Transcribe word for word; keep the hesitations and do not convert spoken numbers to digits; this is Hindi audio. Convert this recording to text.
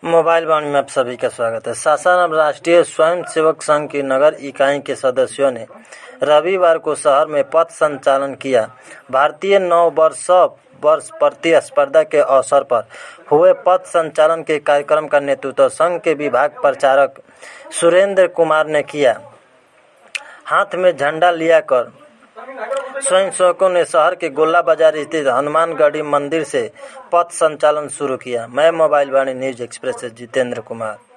मोबाइल वाणी में आप सभी का स्वागत है। सासाराम राष्ट्रीय स्वयंसेवक संघ की नगर इकाई के सदस्यों ने रविवार को शहर में पथ संचालन किया। भारतीय नव वर्ष वर्ष प्रतिस्पर्धा के अवसर पर हुए पथ संचालन के कार्यक्रम का नेतृत्व संघ के विभाग प्रचारक सुरेंद्र कुमार ने किया। हाथ में झंडा लिया कर स्वयंसेवकों ने शहर के गोला बाजार स्थित हनुमानगढ़ी मंदिर से पथ संचालन शुरू किया। मैं मोबाइल वाणी न्यूज एक्सप्रेस से जितेंद्र कुमार।